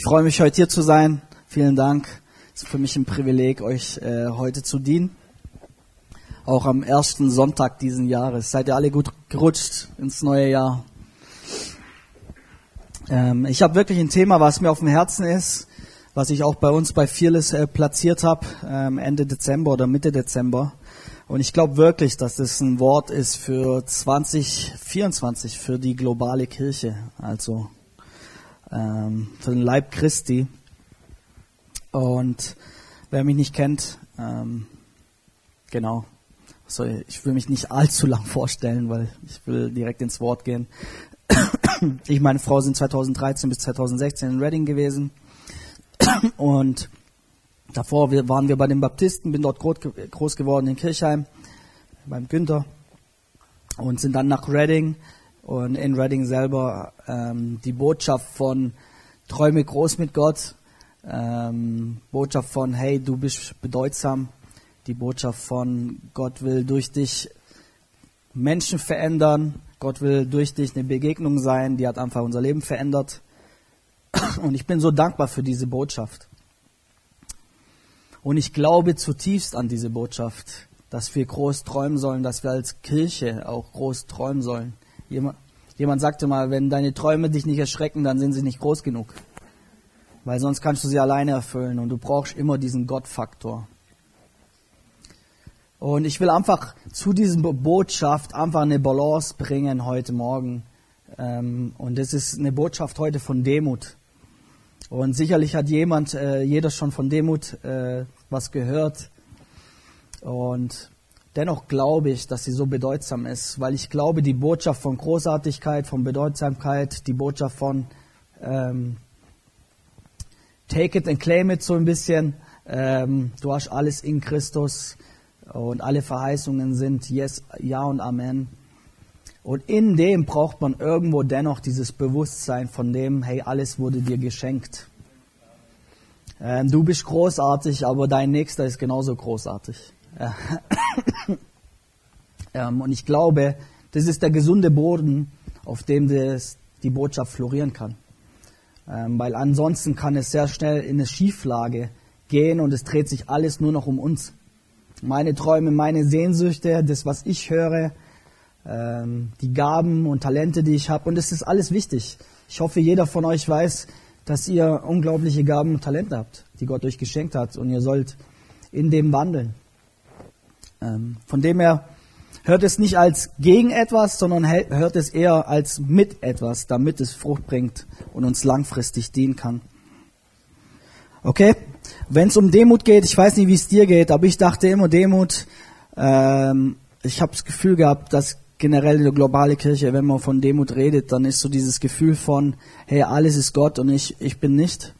freue mich, heute hier zu sein. Vielen Dank. Es ist für mich ein Privileg, euch heute zu dienen. Auch am ersten Sonntag diesen Jahres. Seid ihr alle gut gerutscht ins neue Jahr? Ich habe wirklich ein Thema, was mir auf dem Herzen ist, was ich auch bei uns bei Fearless platziert habe, Ende Dezember oder Mitte Dezember. Und ich glaube wirklich, dass das ein Wort ist für 2024, für die globale Kirche, also für den Leib Christi. Und wer mich nicht kennt, genau, also ich will mich nicht allzu lang vorstellen, weil ich will direkt ins Wort gehen. Ich und meine Frau sind 2013 bis 2016 in Reading gewesen und davor waren wir bei den Baptisten, bin dort groß geworden in Kirchheim, beim Günther, und sind dann nach Reading und in Reading selber die Botschaft von Träume groß mit Gott, Botschaft von hey, du bist bedeutsam, die Botschaft von Gott will durch dich Menschen verändern, Gott will durch dich eine Begegnung sein, die hat einfach unser Leben verändert. Und ich bin so dankbar für diese Botschaft. Und ich glaube zutiefst an diese Botschaft, dass wir groß träumen sollen, dass wir als Kirche auch groß träumen sollen. Jemand sagte mal, wenn deine Träume dich nicht erschrecken, dann sind sie nicht groß genug. Weil sonst kannst du sie alleine erfüllen und du brauchst immer diesen Gott-Faktor. Und ich will einfach zu dieser Botschaft einfach eine Balance bringen heute Morgen. Und das ist eine Botschaft heute von Demut. Und sicherlich hat jeder schon von Demut was gehört. Und dennoch glaube ich, dass sie so bedeutsam ist, weil ich glaube, die Botschaft von Großartigkeit, von Bedeutsamkeit, die Botschaft von Take it and claim it so ein bisschen. Du hast alles in Christus. Und alle Verheißungen sind Yes, Ja und Amen. Und in dem braucht man irgendwo dennoch dieses Bewusstsein von dem, hey, alles wurde dir geschenkt. Du bist großartig, aber dein Nächster ist genauso großartig. Und ich glaube, das ist der gesunde Boden, auf dem die Botschaft florieren kann. Weil ansonsten kann es sehr schnell in eine Schieflage gehen und es dreht sich alles nur noch um uns. Meine Träume, meine Sehnsüchte, das, was ich höre, die Gaben und Talente, die ich habe. Und das ist alles wichtig. Ich hoffe, jeder von euch weiß, dass ihr unglaubliche Gaben und Talente habt, die Gott euch geschenkt hat. Und ihr sollt in dem wandeln. Von dem her, hört es nicht als gegen etwas, sondern hört es eher als mit etwas, damit es Frucht bringt und uns langfristig dienen kann. Okay? Wenn es um Demut geht, ich weiß nicht, wie es dir geht, aber ich dachte immer Demut, ich habe das Gefühl gehabt, dass generell in der globale Kirche, wenn man von Demut redet, dann ist so dieses Gefühl von, hey, alles ist Gott und ich bin nicht.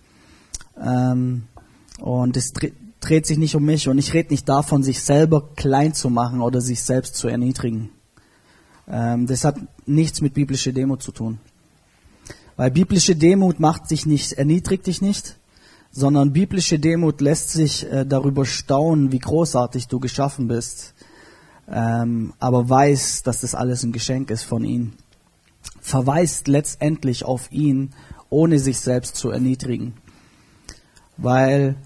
Und es dreht sich nicht um mich und ich rede nicht davon, sich selber klein zu machen oder sich selbst zu erniedrigen. Das hat nichts mit biblischer Demut zu tun. Weil biblische Demut erniedrigt dich nicht, sondern biblische Demut lässt sich darüber staunen, wie großartig du geschaffen bist, aber weiß, dass das alles ein Geschenk ist von ihm. Verweist letztendlich auf ihn, ohne sich selbst zu erniedrigen. Weil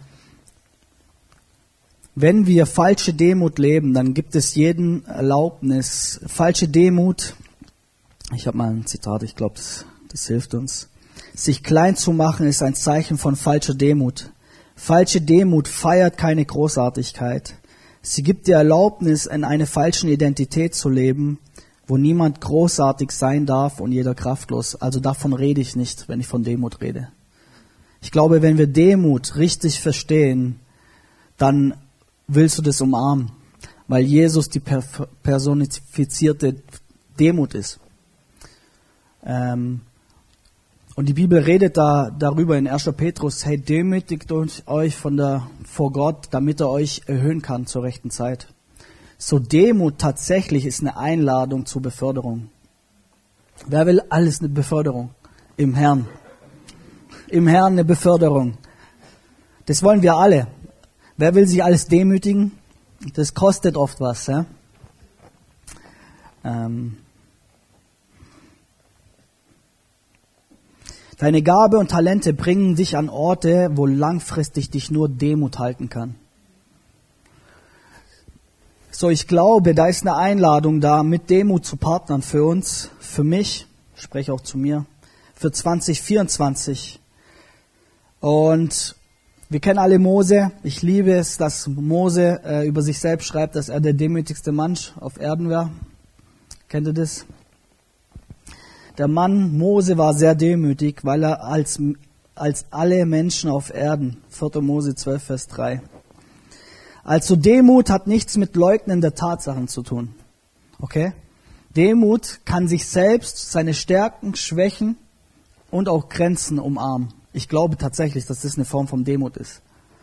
wenn wir falsche Demut leben, dann gibt es jeden Erlaubnis. Falsche Demut, ich habe mal ein Zitat, ich glaube, das hilft uns. Sich klein zu machen ist ein Zeichen von falscher Demut. Falsche Demut feiert keine Großartigkeit. Sie gibt dir Erlaubnis, in einer falschen Identität zu leben, wo niemand großartig sein darf und jeder kraftlos. Also davon rede ich nicht, wenn ich von Demut rede. Ich glaube, wenn wir Demut richtig verstehen, dann willst du das umarmen, weil Jesus die personifizierte Demut ist. Und die Bibel redet darüber in 1. Petrus, hey, demütigt euch vor Gott, damit er euch erhöhen kann zur rechten Zeit. So Demut tatsächlich ist eine Einladung zur Beförderung. Wer will alles eine Beförderung? Im Herrn. Im Herrn eine Beförderung. Das wollen wir alle. Wer will sich alles demütigen? Das kostet oft was. Ja? Deine Gabe und Talente bringen dich an Orte, wo langfristig dich nur Demut halten kann. So, ich glaube, da ist eine Einladung da, mit Demut zu partnern für uns, für mich, ich spreche auch zu mir, für 2024. Und wir kennen alle Mose. Ich liebe es, dass Mose über sich selbst schreibt, dass er der demütigste Mensch auf Erden war. Kennt ihr das? Der Mann Mose war sehr demütig, weil er als alle Menschen auf Erden, 4. Mose 12, Vers 3. Also Demut hat nichts mit Leugnen der Tatsachen zu tun. Okay? Demut kann sich selbst, seine Stärken, Schwächen und auch Grenzen umarmen. Ich glaube tatsächlich, dass das eine Form von Demut ist.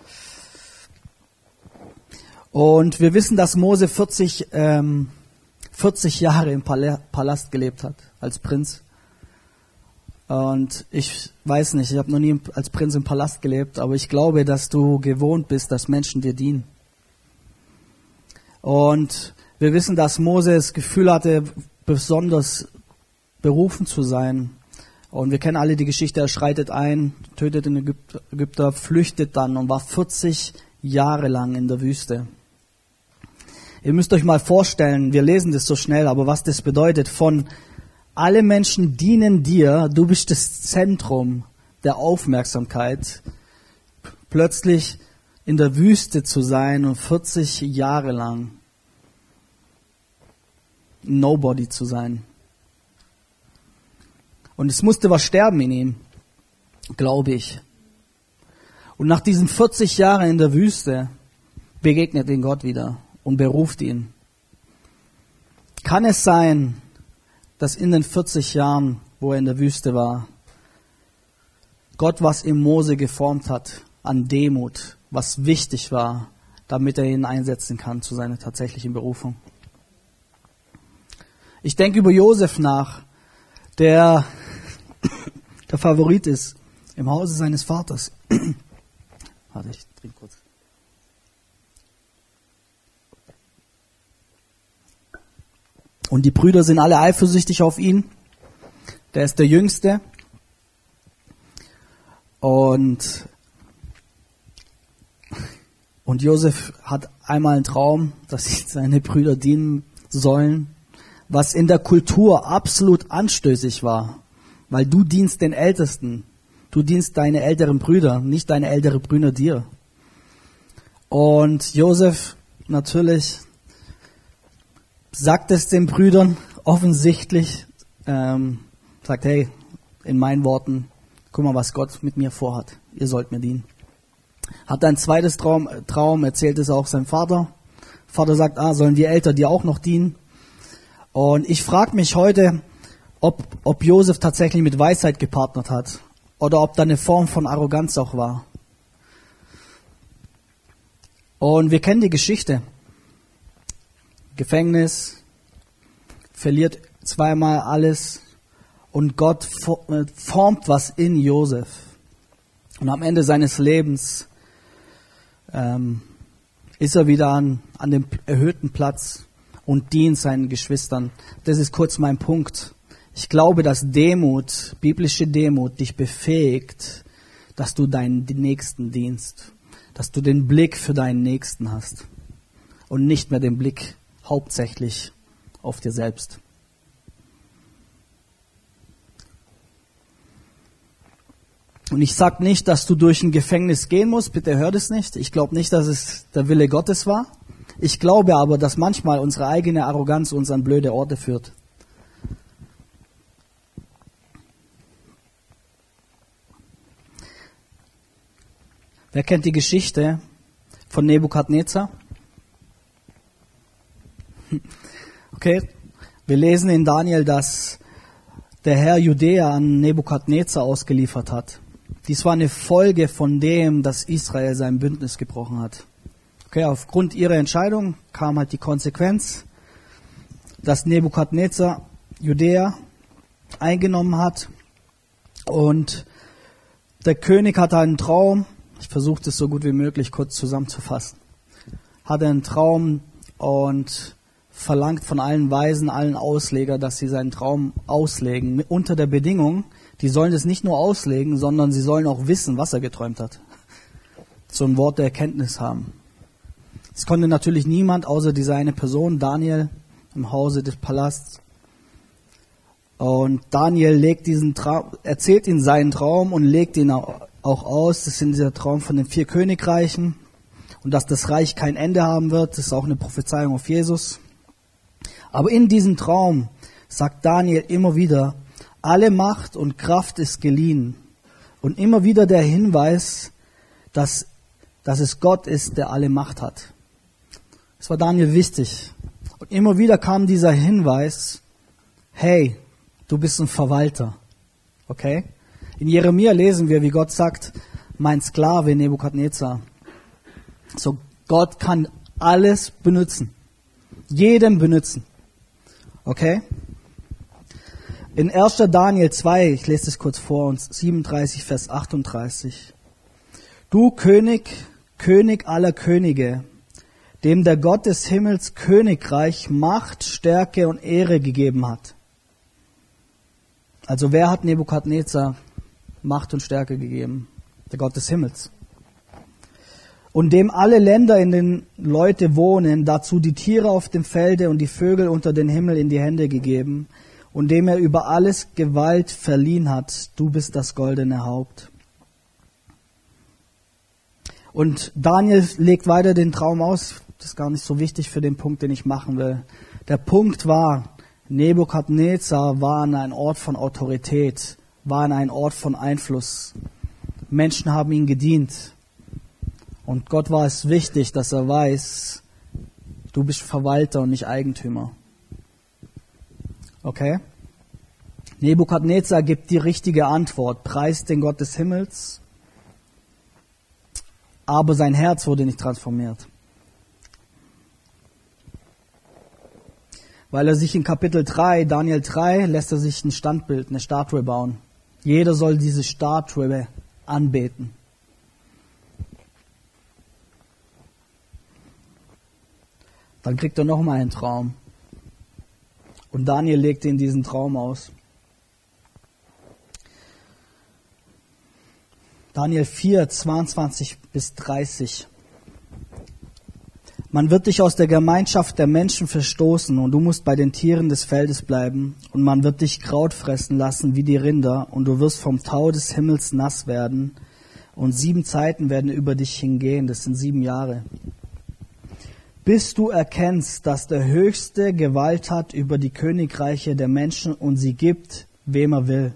Und wir wissen, dass Mose 40 Jahre im Palast gelebt hat, als Prinz. Und ich weiß nicht, ich habe noch nie als Prinz im Palast gelebt, aber ich glaube, dass du gewohnt bist, dass Menschen dir dienen. Und wir wissen, dass Mose das Gefühl hatte, besonders berufen zu sein. Und wir kennen alle die Geschichte, er schreitet ein, tötet den Ägypter, flüchtet dann und war 40 Jahre lang in der Wüste. Ihr müsst euch mal vorstellen, wir lesen das so schnell, aber was das bedeutet, von alle Menschen dienen dir, du bist das Zentrum der Aufmerksamkeit, plötzlich in der Wüste zu sein und 40 Jahre lang Nobody zu sein. Und es musste was sterben in ihm, glaube ich. Und nach diesen 40 Jahren in der Wüste begegnet ihn Gott wieder und beruft ihn. Kann es sein, dass in den 40 Jahren, wo er in der Wüste war, Gott was in Mose geformt hat an Demut, was wichtig war, damit er ihn einsetzen kann zu seiner tatsächlichen Berufung? Ich denke über Josef nach, der Favorit ist im Hause seines Vaters. Warte, ich trinke kurz. Und die Brüder sind alle eifersüchtig auf ihn. Der ist der Jüngste. Und Josef hat einmal einen Traum, dass seine Brüder dienen sollen, was in der Kultur absolut anstößig war. Weil du dienst den Ältesten. Du dienst deine älteren Brüder, nicht deine älteren Brüder dir. Und Josef natürlich sagt es den Brüdern offensichtlich, sagt, hey, in meinen Worten, guck mal, was Gott mit mir vorhat. Ihr sollt mir dienen. Hat ein zweites Traum, erzählt es auch seinem Vater. Vater sagt, sollen die Eltern dir auch noch dienen? Und ich frage mich heute, ob Josef tatsächlich mit Weisheit gepartnert hat oder ob da eine Form von Arroganz auch war. Und wir kennen die Geschichte. Gefängnis, verliert zweimal alles und Gott formt was in Josef. Und am Ende seines Lebens ist er wieder an dem erhöhten Platz und dient seinen Geschwistern. Das ist kurz mein Punkt. Ich glaube, dass Demut, biblische Demut, dich befähigt, dass du deinen Nächsten dienst, dass du den Blick für deinen Nächsten hast und nicht mehr den Blick hauptsächlich auf dir selbst. Und ich sage nicht, dass du durch ein Gefängnis gehen musst, bitte hör das nicht. Ich glaube nicht, dass es der Wille Gottes war. Ich glaube aber, dass manchmal unsere eigene Arroganz uns an blöde Orte führt. Wer kennt die Geschichte von Nebukadnezar? Okay, wir lesen in Daniel, dass der Herr Judäa an Nebukadnezar ausgeliefert hat. Dies war eine Folge von dem, dass Israel sein Bündnis gebrochen hat. Okay, aufgrund ihrer Entscheidung kam halt die Konsequenz, dass Nebukadnezar Judäa eingenommen hat und der König hatte einen Traum. Ich versuche das so gut wie möglich kurz zusammenzufassen. Hatte einen Traum und verlangt von allen Weisen, allen Ausleger, dass sie seinen Traum auslegen, unter der Bedingung, die sollen es nicht nur auslegen, sondern sie sollen auch wissen, was er geträumt hat. So ein Wort der Erkenntnis haben. Es konnte natürlich niemand außer diese eine Person, Daniel, im Hause des Palasts. Und Daniel erzählt ihm seinen Traum und legt ihn auch aus. Das ist dieser Traum von den 4 Königreichen. Und dass das Reich kein Ende haben wird, das ist auch eine Prophezeiung auf Jesus. Aber in diesem Traum sagt Daniel immer wieder, alle Macht und Kraft ist geliehen. Und immer wieder der Hinweis, dass es Gott ist, der alle Macht hat. Das war Daniel wichtig. Und immer wieder kam dieser Hinweis, hey, du bist ein Verwalter. Okay? In Jeremia lesen wir, wie Gott sagt, mein Sklave Nebukadnezar. So, Gott kann alles benutzen. Jeden benutzen. Okay? In 1. Daniel 2, ich lese das kurz vor uns, 37, Vers 38. Du König, König aller Könige, dem der Gott des Himmels Königreich, Macht, Stärke und Ehre gegeben hat. Also wer hat Nebukadnezar Macht und Stärke gegeben? Der Gott des Himmels. Und dem alle Länder, in denen Leute wohnen, dazu die Tiere auf dem Felde und die Vögel unter den Himmel in die Hände gegeben, und dem er über alles Gewalt verliehen hat. Du bist das goldene Haupt. Und Daniel legt weiter den Traum aus. Das ist gar nicht so wichtig für den Punkt, den ich machen will. Der Punkt war, Nebukadnezar war an einem Ort von Autorität, war an einem Ort von Einfluss. Menschen haben ihm gedient. Und Gott war es wichtig, dass er weiß, du bist Verwalter und nicht Eigentümer. Okay? Nebukadnezar gibt die richtige Antwort, preist den Gott des Himmels, aber sein Herz wurde nicht transformiert. Weil er sich in Kapitel 3, Daniel 3, lässt er sich ein Standbild, eine Statue bauen. Jeder soll diese Statue anbeten. Dann kriegt er nochmal einen Traum. Und Daniel legt ihm diesen Traum aus. Daniel 4, 22 bis 30. Man wird dich aus der Gemeinschaft der Menschen verstoßen und du musst bei den Tieren des Feldes bleiben und man wird dich Kraut fressen lassen wie die Rinder und du wirst vom Tau des Himmels nass werden und 7 Zeiten werden über dich hingehen, das sind 7 Jahre. Bis du erkennst, dass der Höchste Gewalt hat über die Königreiche der Menschen und sie gibt, wem er will.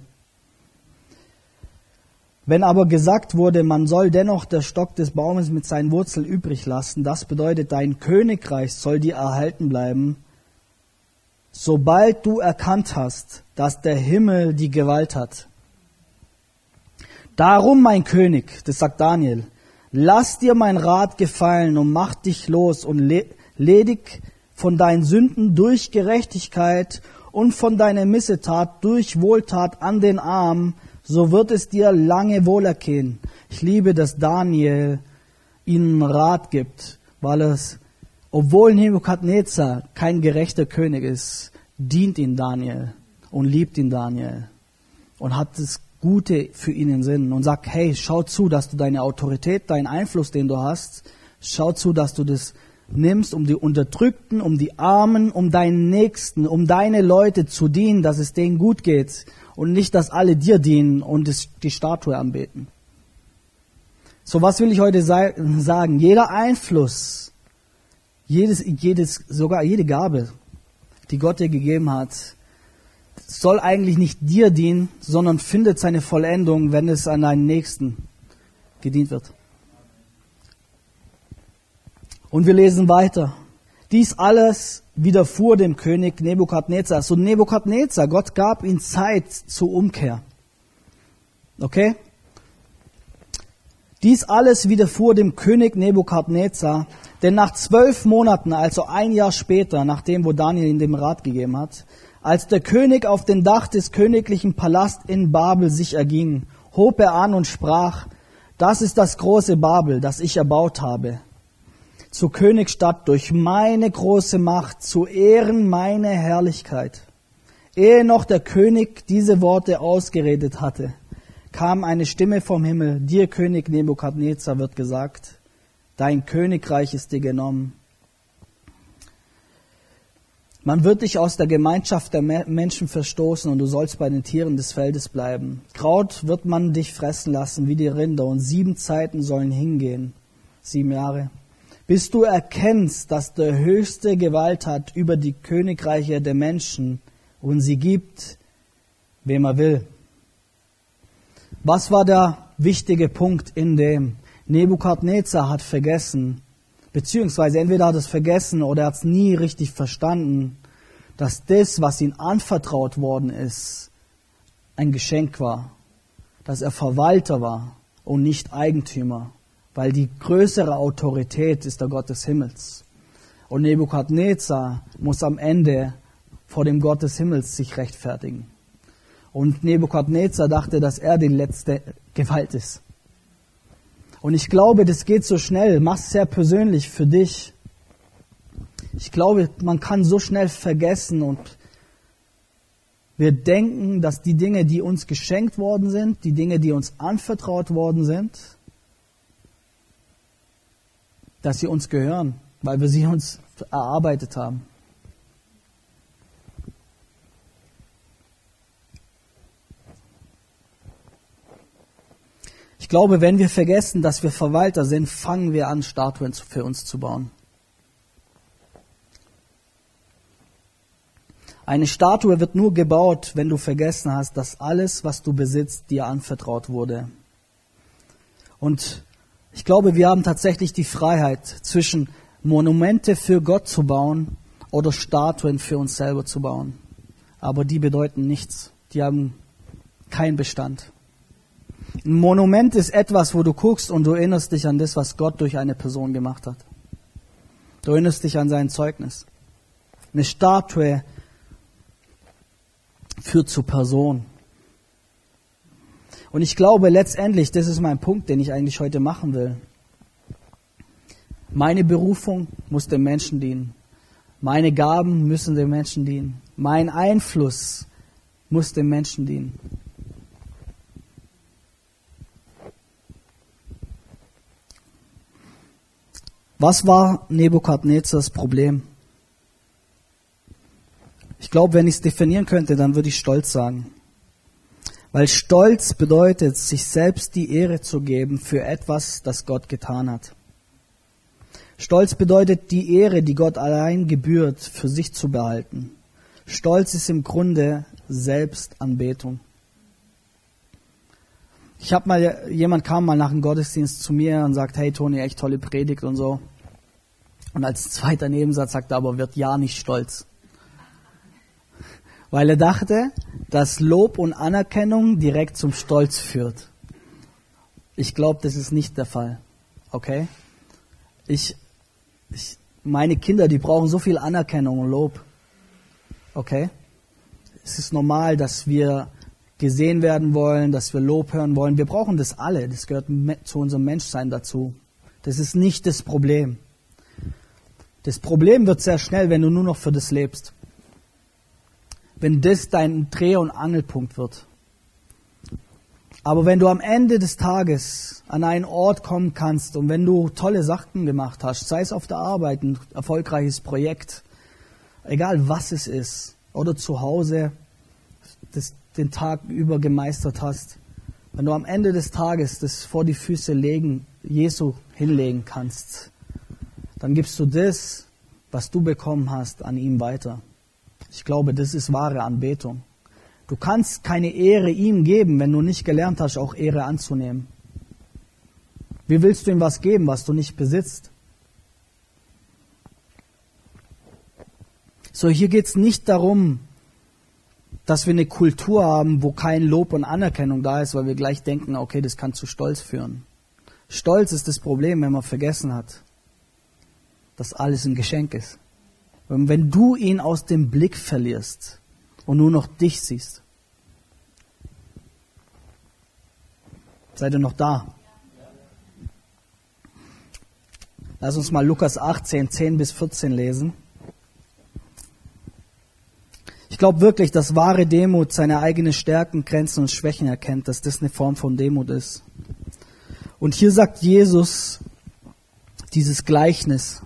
Wenn aber gesagt wurde, man soll dennoch der Stock des Baumes mit seinen Wurzeln übrig lassen, das bedeutet, dein Königreich soll dir erhalten bleiben, sobald du erkannt hast, dass der Himmel die Gewalt hat. Darum, mein König, das sagt Daniel, lass dir mein Rat gefallen und mach dich los und ledig von deinen Sünden durch Gerechtigkeit und von deiner Missetat durch Wohltat an den Armen, so wird es dir lange wohlergehen. Ich liebe, dass Daniel ihnen Rat gibt, weil es, obwohl Nebukadnezar kein gerechter König ist, dient ihn Daniel und liebt ihn Daniel und hat das Gute für ihn im Sinn und sagt, hey, schau zu, dass du deine Autorität, deinen Einfluss, den du hast, schau zu, dass du das nimmst, um die Unterdrückten, um die Armen, um deinen Nächsten, um deine Leute zu dienen, dass es denen gut geht und nicht, dass alle dir dienen und die Statue anbeten. So, was will ich heute sagen? Jeder Einfluss, sogar jede Gabe, die Gott dir gegeben hat, soll eigentlich nicht dir dienen, sondern findet seine Vollendung, wenn es an deinen Nächsten gedient wird. Und wir lesen weiter. Dies alles widerfuhr dem König Nebukadnezar. So Nebukadnezar, Gott gab ihm Zeit zur Umkehr. Okay? Dies alles widerfuhr dem König Nebukadnezar, denn nach 12 Monaten, also 1 Jahr später, nachdem wo Daniel ihm den Rat gegeben hat, als der König auf dem Dach des königlichen Palasts in Babel sich erging, hob er an und sprach, das ist das große Babel, das ich erbaut habe, zur Königsstadt durch meine große Macht, zu Ehren meiner Herrlichkeit. Ehe noch der König diese Worte ausgeredet hatte, kam eine Stimme vom Himmel: Dir, König Nebukadnezar, wird gesagt, dein Königreich ist dir genommen. Man wird dich aus der Gemeinschaft der Menschen verstoßen und du sollst bei den Tieren des Feldes bleiben. Kraut wird man dich fressen lassen wie die Rinder und 7 Zeiten sollen hingehen, 7 Jahre, bis du erkennst, dass der Höchste Gewalt hat über die Königreiche der Menschen und sie gibt, wem er will. Was war der wichtige Punkt in dem? Nebukadnezar hat vergessen, beziehungsweise entweder hat er es vergessen oder er hat es nie richtig verstanden, dass das, was ihm anvertraut worden ist, ein Geschenk war, dass er Verwalter war und nicht Eigentümer, weil die größere Autorität ist der Gott des Himmels. Und Nebukadnezar muss am Ende vor dem Gott des Himmels sich rechtfertigen. Und Nebukadnezar dachte, dass er die letzte Gewalt ist. Und ich glaube, das geht so schnell. Mach's sehr persönlich für dich. Ich glaube, man kann so schnell vergessen und wir denken, dass die Dinge, die uns geschenkt worden sind, die Dinge, die uns anvertraut worden sind, dass sie uns gehören, weil wir sie uns erarbeitet haben. Ich glaube, wenn wir vergessen, dass wir Verwalter sind, fangen wir an, Statuen für uns zu bauen. Eine Statue wird nur gebaut, wenn du vergessen hast, dass alles, was du besitzt, dir anvertraut wurde. Und ich glaube, wir haben tatsächlich die Freiheit, zwischen Monumente für Gott zu bauen oder Statuen für uns selber zu bauen. Aber die bedeuten nichts. Die haben keinen Bestand. Ein Monument ist etwas, wo du guckst und du erinnerst dich an das, was Gott durch eine Person gemacht hat. Du erinnerst dich an sein Zeugnis. Eine Statue führt zur Person. Und ich glaube letztendlich, das ist mein Punkt, den ich eigentlich heute machen will. Meine Berufung muss dem Menschen dienen. Meine Gaben müssen dem Menschen dienen. Mein Einfluss muss dem Menschen dienen. Was war Nebukadnezars Problem? Ich glaube, wenn ich es definieren könnte, dann würde ich Stolz sagen. Weil Stolz bedeutet, sich selbst die Ehre zu geben für etwas, das Gott getan hat. Stolz bedeutet, die Ehre, die Gott allein gebührt, für sich zu behalten. Stolz ist im Grunde Selbstanbetung. Jemand kam mal nach dem Gottesdienst zu mir und sagt, hey Toni, echt tolle Predigt und so. Und als zweiter Nebensatz sagt er aber, wird ja nicht stolz. Weil er dachte, dass Lob und Anerkennung direkt zum Stolz führt. Ich glaube, das ist nicht der Fall. Okay? Meine Kinder, die brauchen so viel Anerkennung und Lob. Okay? Es ist normal, dass wir gesehen werden wollen, dass wir Lob hören wollen. Wir brauchen das alle. Das gehört zu unserem Menschsein dazu. Das ist nicht das Problem. Das Problem wird sehr schnell, wenn du nur noch für das lebst. Wenn das dein Dreh- und Angelpunkt wird. Aber wenn du am Ende des Tages an einen Ort kommen kannst und wenn du tolle Sachen gemacht hast, sei es auf der Arbeit, ein erfolgreiches Projekt, egal was es ist, oder zu Hause, den Tag über gemeistert hast, wenn du am Ende des Tages das vor die Füße Jesu hinlegen kannst, dann gibst du das, was du bekommen hast, an ihm weiter. Ich glaube, das ist wahre Anbetung. Du kannst keine Ehre ihm geben, wenn du nicht gelernt hast, auch Ehre anzunehmen. Wie willst du ihm was geben, was du nicht besitzt? So, hier geht es nicht darum, dass wir eine Kultur haben, wo kein Lob und Anerkennung da ist, weil wir gleich denken, okay, das kann zu Stolz führen. Stolz ist das Problem, wenn man vergessen hat, dass alles ein Geschenk ist. Und wenn du ihn aus dem Blick verlierst und nur noch dich siehst. Seid ihr noch da? Lass uns mal Lukas 18, 10 bis 14 lesen. Ich glaube wirklich, dass wahre Demut seine eigenen Stärken, Grenzen und Schwächen erkennt, dass das eine Form von Demut ist. Und hier sagt Jesus dieses Gleichnis.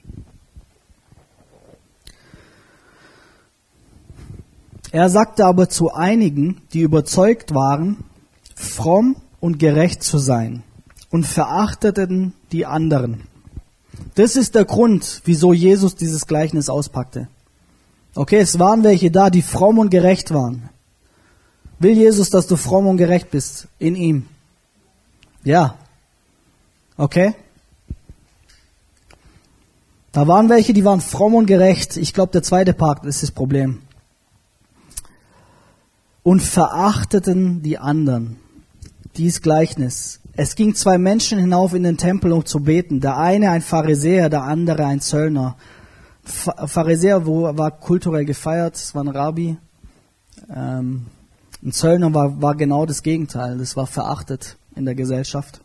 Er sagte aber zu einigen, die überzeugt waren, fromm und gerecht zu sein, und verachteten die anderen. Das ist der Grund, wieso Jesus dieses Gleichnis auspackte. Okay, es waren welche da, die fromm und gerecht waren. Will Jesus, dass du fromm und gerecht bist in ihm? Ja. Okay? Da waren welche, die waren fromm und gerecht. Ich glaube, der zweite Part ist das Problem. Und verachteten die anderen. Dies Gleichnis. Es ging 2 Menschen hinauf in den Tempel, um zu beten. Der eine ein Pharisäer, der andere ein Zöllner. Pharisäer war kulturell gefeiert, es war ein Rabbi. Ein Zöllner war genau das Gegenteil, das war verachtet in der Gesellschaft.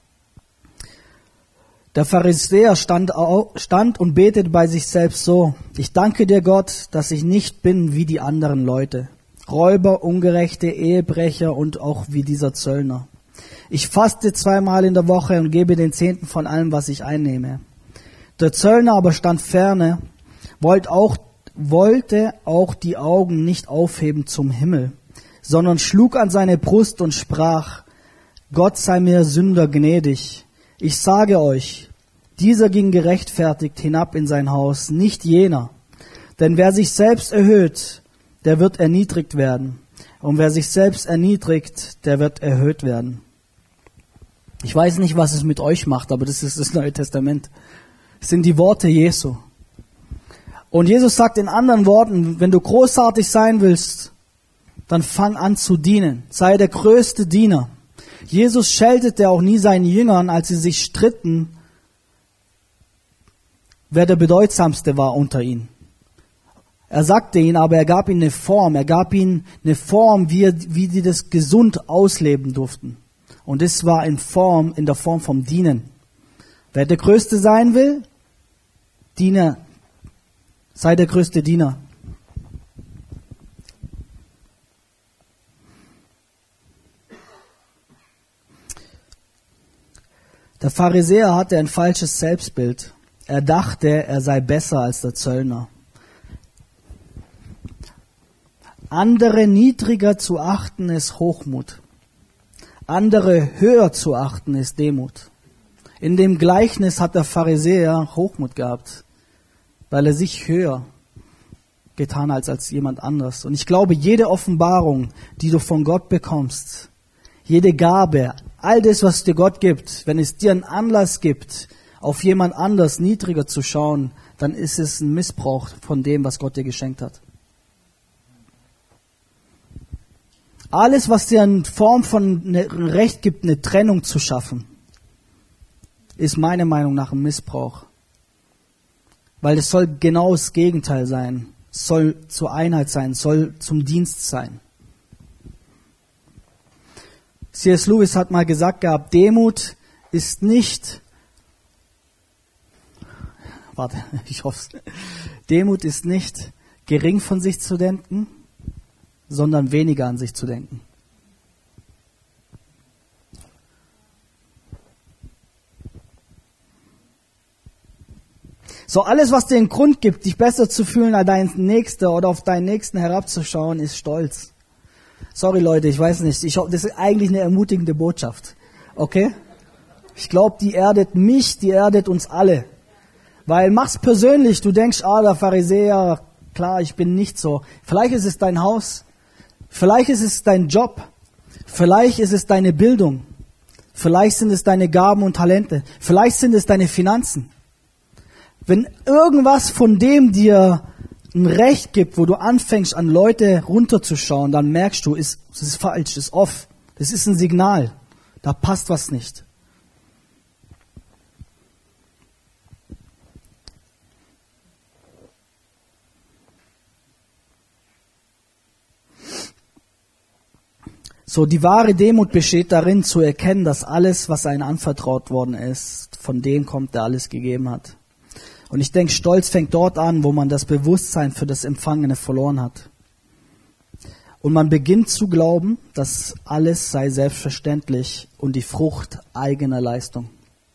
Der Pharisäer stand und betete bei sich selbst so: Ich danke dir, Gott, dass ich nicht bin wie die anderen Leute, Räuber, Ungerechte, Ehebrecher und auch wie dieser Zöllner. Ich faste 2-mal in der Woche und gebe den 10. von allem, was ich einnehme. Der Zöllner aber stand ferne, wollte auch die Augen nicht aufheben zum Himmel, sondern schlug an seine Brust und sprach: Gott sei mir Sünder gnädig. Ich sage euch, dieser ging gerechtfertigt hinab in sein Haus, nicht jener. Denn wer sich selbst erhöht, der wird erniedrigt werden. Und wer sich selbst erniedrigt, der wird erhöht werden. Ich weiß nicht, was es mit euch macht, aber das ist das Neue Testament. Das sind die Worte Jesu. Und Jesus sagt in anderen Worten, wenn du großartig sein willst, dann fang an zu dienen. Sei der größte Diener. Jesus scheltete auch nie seinen Jüngern, als sie sich stritten, wer der bedeutsamste war unter ihnen. Er sagte ihnen, aber er gab ihnen eine Form. Er gab ihnen eine Form, wie die das gesund ausleben durften. Und das war in der Form vom Dienen. Wer der Größte sein will, Diener. Sei der größte Diener. Der Pharisäer hatte ein falsches Selbstbild. Er dachte, er sei besser als der Zöllner. Andere niedriger zu achten ist Hochmut. Andere höher zu achten ist Demut. In dem Gleichnis hat der Pharisäer Hochmut gehabt, weil er sich höher getan hat als jemand anderes. Und ich glaube, jede Offenbarung, die du von Gott bekommst, jede Gabe, all das, was dir Gott gibt, wenn es dir einen Anlass gibt, auf jemand anders niedriger zu schauen, dann ist es ein Missbrauch von dem, was Gott dir geschenkt hat. Alles, was dir in Form von Recht gibt, eine Trennung zu schaffen, ist meiner Meinung nach ein Missbrauch. Weil es soll genau das Gegenteil sein. Es soll zur Einheit sein, soll zum Dienst sein. C.S. Lewis hat mal gesagt gehabt, Demut ist nicht, Demut ist nicht gering von sich zu denken, sondern weniger an sich zu denken. So, alles, was dir einen Grund gibt, dich besser zu fühlen als dein Nächster oder auf deinen Nächsten herabzuschauen, ist Stolz. Sorry Leute, ich weiß nicht, das ist eigentlich eine ermutigende Botschaft. Okay? Ich glaube, die erdet mich, die erdet uns alle. Weil mach's persönlich, du denkst, der Pharisäer, klar, ich bin nicht so. Vielleicht ist es dein Haus, vielleicht ist es dein Job, vielleicht ist es deine Bildung, vielleicht sind es deine Gaben und Talente, vielleicht sind es deine Finanzen. Wenn irgendwas von dem dir ein Recht gibt, wo du anfängst, an Leute runterzuschauen, dann merkst du, das ist falsch, das ist off, das ist ein Signal, da passt was nicht. So, die wahre Demut besteht darin, zu erkennen, dass alles, was einem anvertraut worden ist, von dem kommt, der alles gegeben hat. Und ich denke, Stolz fängt dort an, wo man das Bewusstsein für das Empfangene verloren hat. Und man beginnt zu glauben, dass alles sei selbstverständlich und die Frucht eigener Leistung.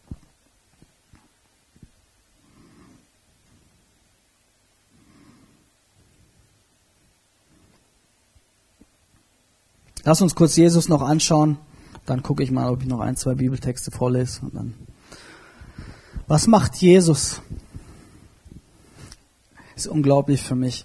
Lass uns kurz Jesus noch anschauen. Dann gucke ich mal, ob ich noch 1, 2 Bibeltexte vorlese. Und dann. Was macht Jesus? Ist unglaublich für mich.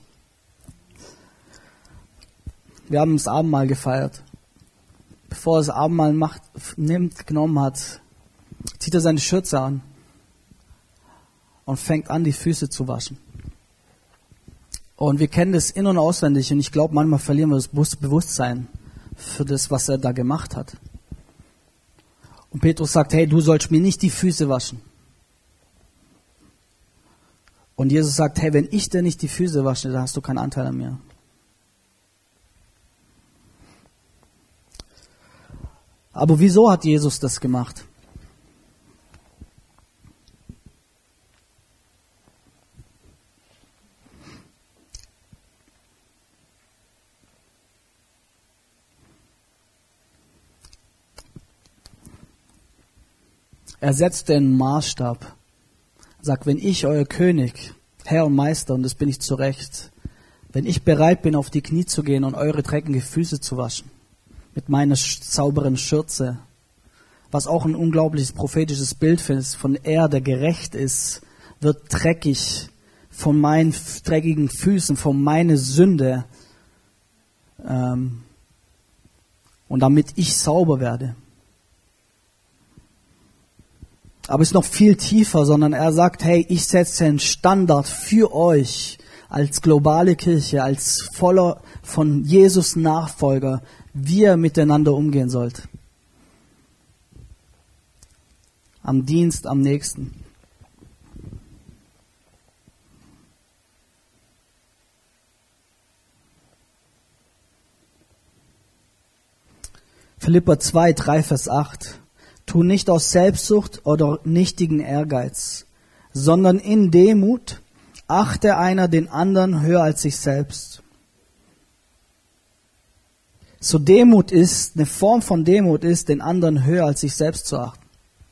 Wir haben das Abendmahl gefeiert. Bevor er das Abendmahl genommen hat, zieht er seine Schürze an und fängt an, die Füße zu waschen. Und wir kennen das in- und auswendig und ich glaube, manchmal verlieren wir das Bewusstsein für das, was er da gemacht hat. Und Petrus sagt, hey, du sollst mir nicht die Füße waschen. Und Jesus sagt, hey, wenn ich dir nicht die Füße wasche, dann hast du keinen Anteil an mir. Aber wieso hat Jesus das gemacht? Er setzt den Maßstab. Sagt, wenn ich, euer König, Herr und Meister, und das bin ich zu Recht, wenn ich bereit bin, auf die Knie zu gehen und eure dreckigen Füße zu waschen, mit meiner sauberen Schürze, was auch ein unglaubliches prophetisches Bild ist, von er, der gerecht ist, wird dreckig von meinen dreckigen Füßen, von meiner Sünde, und damit ich sauber werde. Aber es ist noch viel tiefer, sondern er sagt, hey, ich setze einen Standard für euch als globale Kirche, als voller von Jesus Nachfolger, wie ihr miteinander umgehen sollt. Am Dienst, am Nächsten. Philipper 2, 3, Vers 8. Tu nicht aus Selbstsucht oder nichtigen Ehrgeiz, sondern in Demut achte einer den anderen höher als sich selbst. So Demut ist, eine Form von Demut ist, den anderen höher als sich selbst zu achten.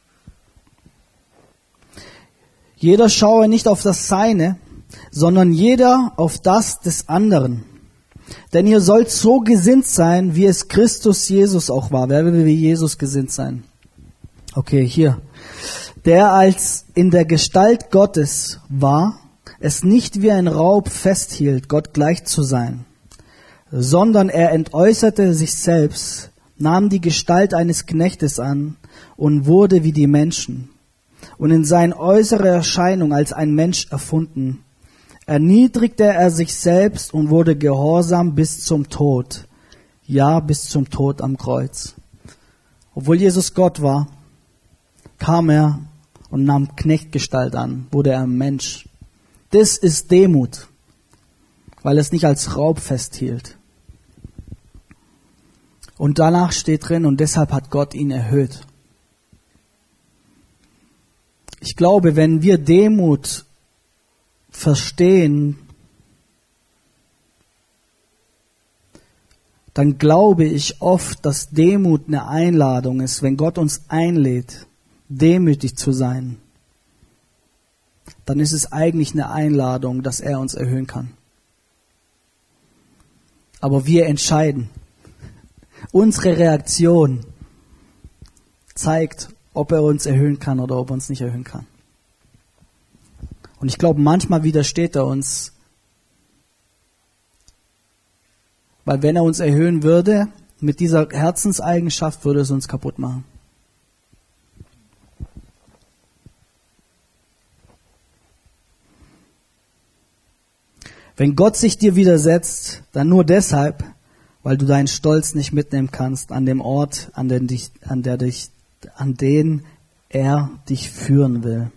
Jeder schaue nicht auf das Seine, sondern jeder auf das des anderen. Denn ihr sollt so gesinnt sein, wie es Christus Jesus auch war. Wer will wie Jesus gesinnt sein? Okay, hier. Der als in der Gestalt Gottes war, es nicht wie ein Raub festhielt, Gott gleich zu sein, sondern er entäußerte sich selbst, nahm die Gestalt eines Knechtes an und wurde wie die Menschen. Und in seine äußere Erscheinung als ein Mensch erfunden, erniedrigte er sich selbst und wurde gehorsam bis zum Tod. Ja, bis zum Tod am Kreuz. Obwohl Jesus Gott war, kam er und nahm Knechtgestalt an, wurde er ein Mensch. Das ist Demut, weil er es nicht als Raub festhielt. Und danach steht drin, und deshalb hat Gott ihn erhöht. Ich glaube, wenn wir Demut verstehen, dann glaube ich oft, dass Demut eine Einladung ist, wenn Gott uns einlädt, demütig zu sein, dann ist es eigentlich eine Einladung, dass er uns erhöhen kann. Aber wir entscheiden. Unsere Reaktion zeigt, ob er uns erhöhen kann oder ob er uns nicht erhöhen kann. Und ich glaube, manchmal widersteht er uns, weil wenn er uns erhöhen würde, mit dieser Herzenseigenschaft würde es uns kaputt machen. Wenn Gott sich dir widersetzt, dann nur deshalb, weil du deinen Stolz nicht mitnehmen kannst an dem Ort, an den er dich führen will.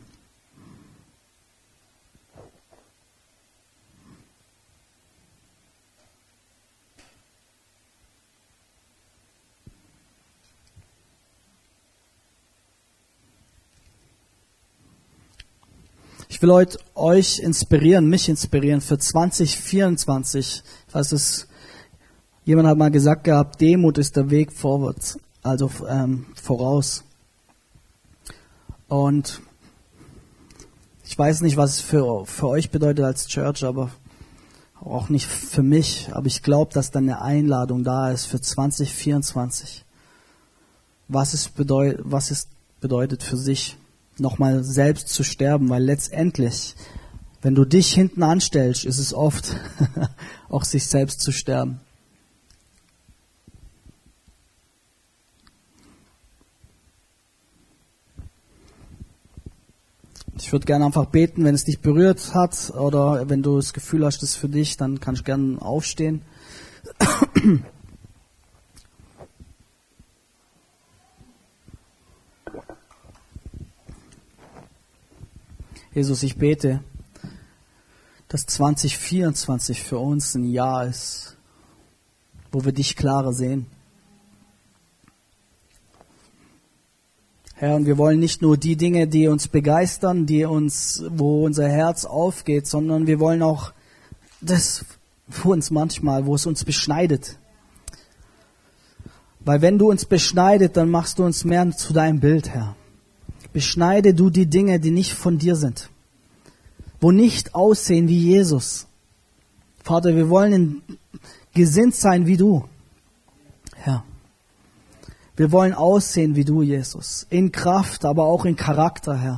Ich will heute euch inspirieren, mich inspirieren für 2024. Ich weiß, es Jemand hat mal gesagt gehabt, Demut ist der Weg vorwärts, also voraus. Und ich weiß nicht, was es für euch bedeutet als Church, aber auch nicht für mich. Aber ich glaube, dass dann eine Einladung da ist für 2024. Was es bedeutet für sich, nochmal selbst zu sterben, weil letztendlich, wenn du dich hinten anstellst, ist es oft auch sich selbst zu sterben. Ich würde gerne einfach beten, wenn es dich berührt hat oder wenn du das Gefühl hast, das ist für dich, dann kannst du gerne aufstehen. Jesus, ich bete, dass 2024 für uns ein Jahr ist, wo wir dich klarer sehen. Herr, und wir wollen nicht nur die Dinge, die uns begeistern, wo unser Herz aufgeht, sondern wir wollen auch das für uns manchmal, wo es uns beschneidet. Weil wenn du uns beschneidet, dann machst du uns mehr zu deinem Bild, Herr. Beschneide du die Dinge, die nicht von dir sind, wo nicht aussehen wie Jesus. Vater, wir wollen gesinnt sein wie du, Herr. Wir wollen aussehen wie du, Jesus. In Kraft, aber auch in Charakter, Herr.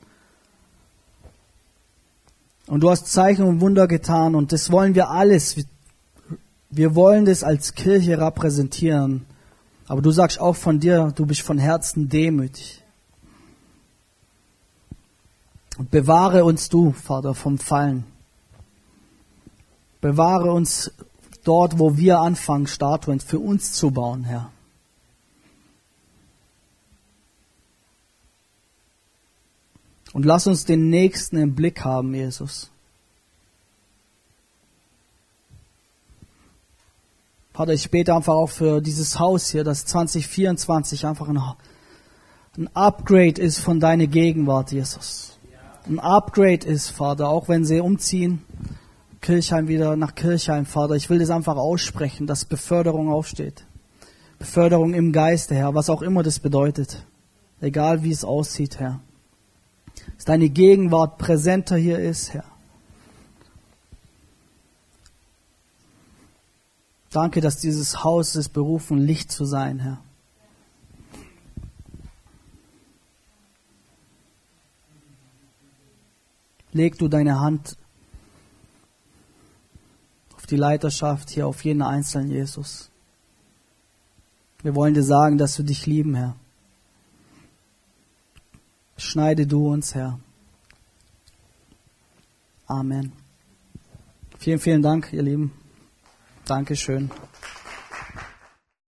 Und du hast Zeichen und Wunder getan und das wollen wir alles. Wir wollen das als Kirche repräsentieren. Aber du sagst auch von dir, du bist von Herzen demütig. Und bewahre uns du, Vater, vom Fallen. Bewahre uns dort, wo wir anfangen, Statuen für uns zu bauen, Herr. Und lass uns den Nächsten im Blick haben, Jesus. Vater, ich bete einfach auch für dieses Haus hier, dass 2024 einfach ein Upgrade ist von deiner Gegenwart, Jesus. Ein Upgrade ist, Vater, auch wenn sie umziehen, Kirchheim wieder nach Kirchheim, Vater. Ich will das einfach aussprechen, dass Beförderung aufsteht. Beförderung im Geiste, Herr, was auch immer das bedeutet. Egal wie es aussieht, Herr. Dass deine Gegenwart präsenter hier ist, Herr. Danke, dass dieses Haus ist berufen, Licht zu sein, Herr. Leg du deine Hand auf die Leiterschaft hier, auf jeden Einzelnen, Jesus. Wir wollen dir sagen, dass wir dich lieben, Herr. Schneide du uns, Herr. Amen. Vielen, vielen Dank, ihr Lieben. Dankeschön.